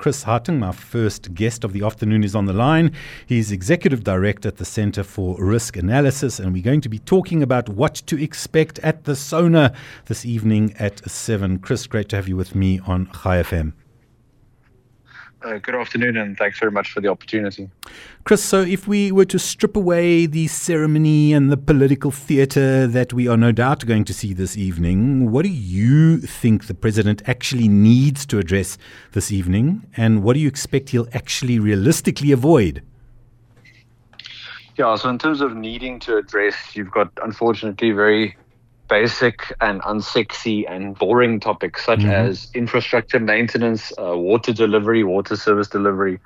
Chris Hartung, my first guest of the afternoon, is on the line. He's Executive Director at the Centre for Risk Analysis, and we're going to be talking about what to expect at the SONA this evening at 7. Chris, great to have you with me on Chai FM. Good afternoon, and thanks very much for the opportunity. Chris, so if we were to strip away the ceremony and the political theatre that we are no doubt going to see this evening, what do you think the president actually needs to address this evening, and what do you expect he'll actually realistically avoid? Yeah, so in terms of needing to address, you've got, unfortunately, very basic and unsexy and boring topics such as infrastructure maintenance, water delivery, water service delivery,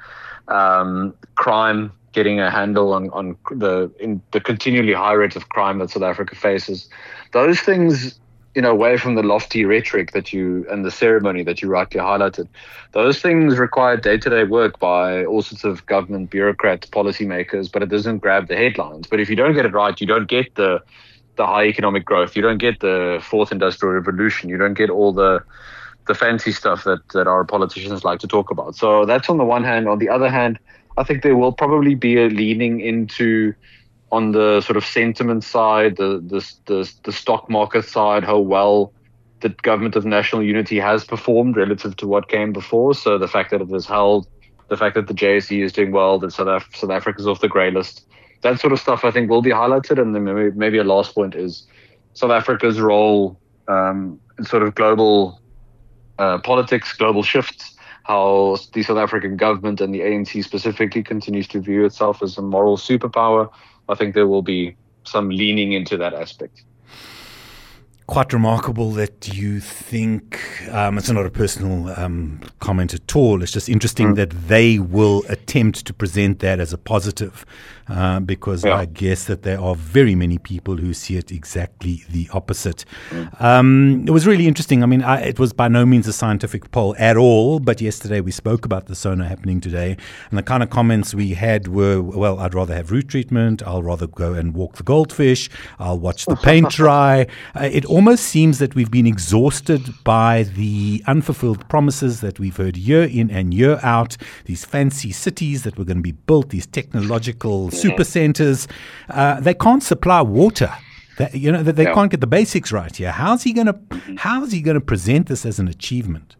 crime, getting a handle on the continually high rate of crime that South Africa faces. Those things, away from the lofty rhetoric and the ceremony that you rightly highlighted, those things require day-to-day work by all sorts of government bureaucrats, policymakers, but it doesn't grab the headlines. But if you don't get it right, you don't get the high economic growth, you don't get the fourth industrial revolution, you don't get all the fancy stuff that our politicians like to talk about. So that's on the one hand. On the other hand, I think there will probably be a leaning into, on the sort of sentiment side, the stock market side, how well the government of national unity has performed relative to what came before. So the fact that it was held, the fact that the JSE is doing well, that South Africa's off the grey list, that sort of stuff I think will be highlighted. And then maybe a last point is South Africa's role in sort of global politics, global shifts, how the South African government and the ANC specifically continues to view itself as a moral superpower. I think there will be some leaning into that aspect. Quite remarkable that you think, it's not a personal comment at all, it's just interesting that they will attempt to present that as a positive, because I guess that there are very many people who see it exactly the opposite. It was really interesting. I mean, it was by no means a scientific poll at all, but yesterday we spoke about the SONA happening today, and the kind of comments we had were, well, I'd rather have root treatment, I'll rather go and walk the goldfish, I'll watch the paint dry. It almost seems that we've been exhausted by the unfulfilled promises that we've heard year in and year out, these fancy cities that were going to be built, these technological super centers. They can't supply water. They can't get the basics right here. How's he going to present this as an achievement?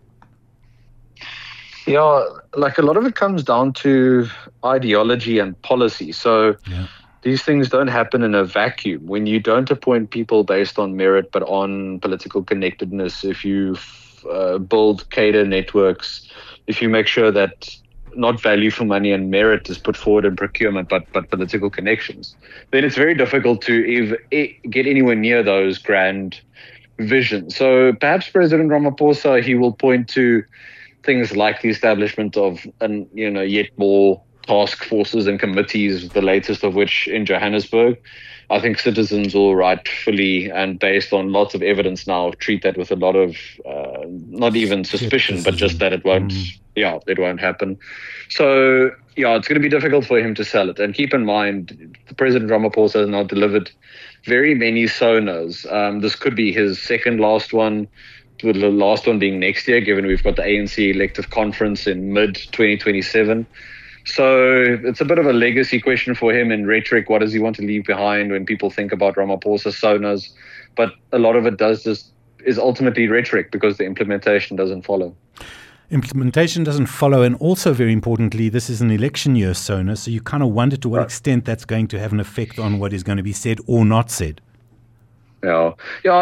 Yeah, like a lot of it comes down to ideology and policy. So these things don't happen in a vacuum. When you don't appoint people based on merit but on political connectedness, if you build cadre networks, if you make sure that not value for money and merit is put forward in procurement but political connections, then it's very difficult to get anywhere near those grand visions. So perhaps President Ramaphosa, he will point to things like the establishment of yet more task forces and committees, the latest of which in Johannesburg. I think citizens will rightfully and based on lots of evidence now treat that with a lot of not even suspicion, but just that it won't happen. So it's going to be difficult for him to sell it. And keep in mind, President Ramaphosa has now delivered very many SONAs. This could be his second last one, with the last one being next year, given we've got the ANC elective conference in mid-2027. So it's a bit of a legacy question for him in rhetoric. What does he want to leave behind when people think about Ramaphosa SONAs? But a lot of it is ultimately rhetoric because the implementation doesn't follow. Implementation doesn't follow, and also very importantly, this is an election year SONA, so you kind of wonder to what extent that's going to have an effect on what is going to be said or not said. I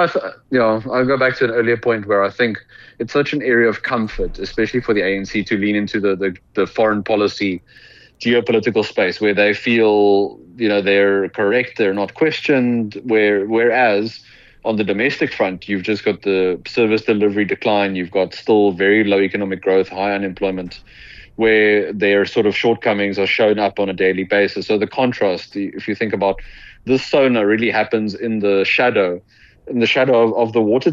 go back to an earlier point where I think it's such an area of comfort, especially for the ANC, to lean into the foreign policy, geopolitical space where they feel they're correct, they're not questioned. Whereas on the domestic front, you've just got the service delivery decline, you've got still very low economic growth, high unemployment, where their sort of shortcomings are shown up on a daily basis. So the contrast, if you think about this SONA, really happens in the shadow of the water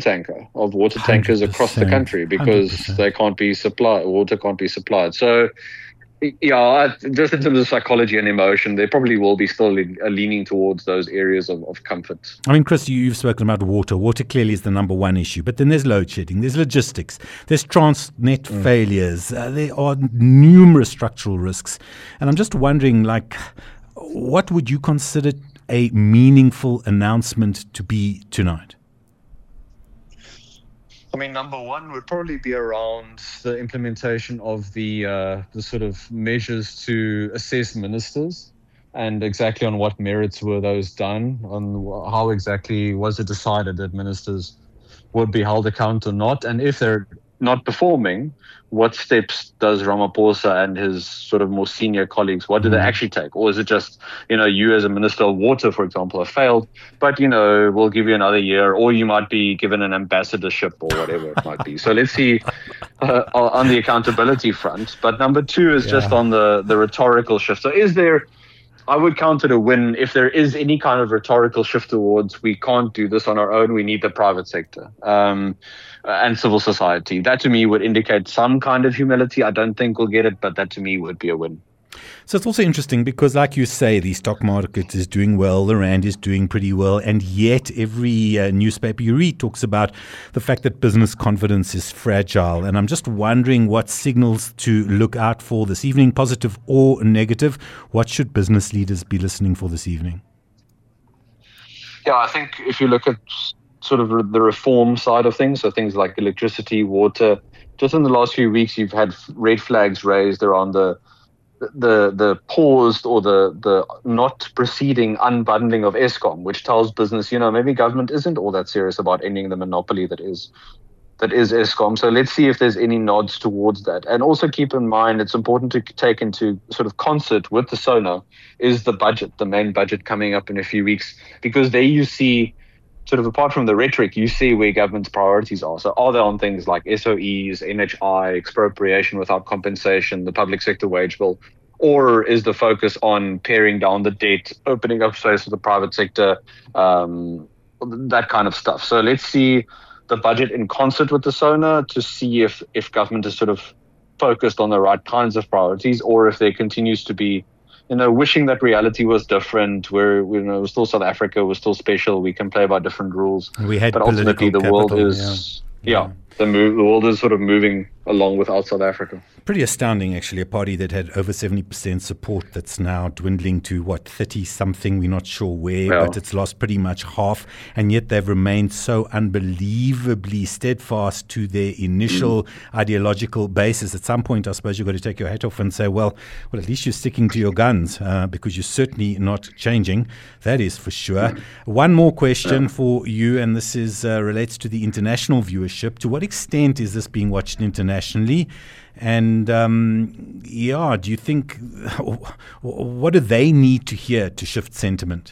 tankers across the country, because 100%. Water can't be supplied. So Yeah, just in terms of psychology and emotion, there probably will be still a leaning towards those areas of comfort. I mean, Chris, you've spoken about water. Water clearly is the number one issue, but then there's load shedding, there's logistics, there's Transnet failures, there are numerous structural risks. And I'm just wondering, what would you consider a meaningful announcement to be tonight? I mean, number one would probably be around the implementation of the sort of measures to assess ministers, and exactly on what merits were those done, on how exactly was it decided that ministers would be held accountable or not, and if they're not performing, what steps does Ramaphosa and his sort of more senior colleagues, what do they actually take? Or is it just, you as a minister of water, for example, have failed, but, we'll give you another year, or you might be given an ambassadorship or whatever it might be. So let's see on the accountability front. But number two is just on the rhetorical shift. So I would count it a win if there is any kind of rhetorical shift towards we can't do this on our own, we need the private sector and civil society. That to me would indicate some kind of humility. I don't think we'll get it, but that to me would be a win. So it's also interesting because, like you say, the stock market is doing well, the rand is doing pretty well, and yet every newspaper you read talks about the fact that business confidence is fragile. And I'm just wondering what signals to look out for this evening, positive or negative. What should business leaders be listening for this evening? Yeah, I think if you look at sort of the reform side of things, so things like electricity, water, just in the last few weeks, you've had red flags raised around the paused or the not proceeding unbundling of Eskom, which tells business, maybe government isn't all that serious about ending the monopoly that is Eskom. So let's see if there's any nods towards that. And also keep in mind, it's important to take into sort of concert with the SONA is the budget, the main budget coming up in a few weeks, because there you see sort of apart from the rhetoric, you see where government's priorities are. So are they on things like SOEs, NHI, expropriation without compensation, the public sector wage bill, or is the focus on paring down the debt, opening up space for the private sector, that kind of stuff. So let's see the budget in concert with the SONA to see if government is sort of focused on the right kinds of priorities, or if there continues to be wishing that reality was different, where we're still South Africa, we're still special, we can play by different rules. But ultimately, the world is the world is sort of moving along without South Africa. Pretty astounding, actually. A party that had over 70% support that's now dwindling to, 30-something? We're not sure where, but it's lost pretty much half. And yet they've remained so unbelievably steadfast to their initial ideological basis. At some point, I suppose you've got to take your hat off and say, well, at least you're sticking to your guns because you're certainly not changing. That is for sure. One more question for you, and this is relates to the international viewership. To what extent is this being watched internationally? And do you think, what do they need to hear to shift sentiment?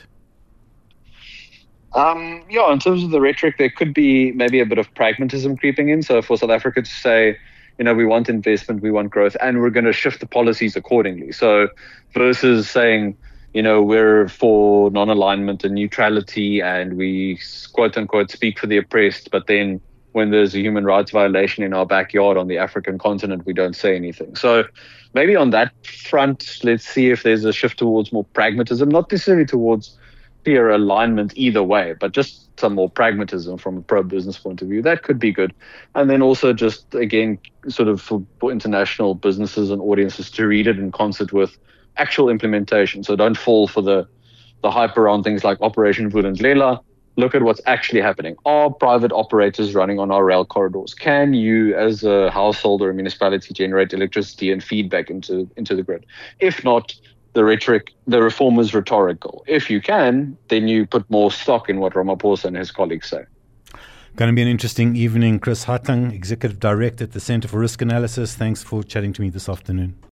In terms of the rhetoric, there could be maybe a bit of pragmatism creeping in. So for South Africa to say, we want investment, we want growth, and we're going to shift the policies accordingly. So versus saying, we're for non-alignment and neutrality, and we quote unquote speak for the oppressed, but then when there's a human rights violation in our backyard on the African continent, we don't say anything. So maybe on that front, let's see if there's a shift towards more pragmatism, not necessarily towards clear alignment either way, but just some more pragmatism from a pro-business point of view. That could be good. And then also just, again, sort of for international businesses and audiences to read it in concert with actual implementation. So don't fall for the hype around things like Operation Vulindlela. Look at what's actually happening. Are private operators running on our rail corridors? Can you, as a household or a municipality, generate electricity and feedback into the grid? If not, the reform is rhetorical. If you can, then you put more stock in what Ramaphosa and his colleagues say. Going to be an interesting evening. Chris Hartung, Executive Director at the Centre for Risk Analysis. Thanks for chatting to me this afternoon.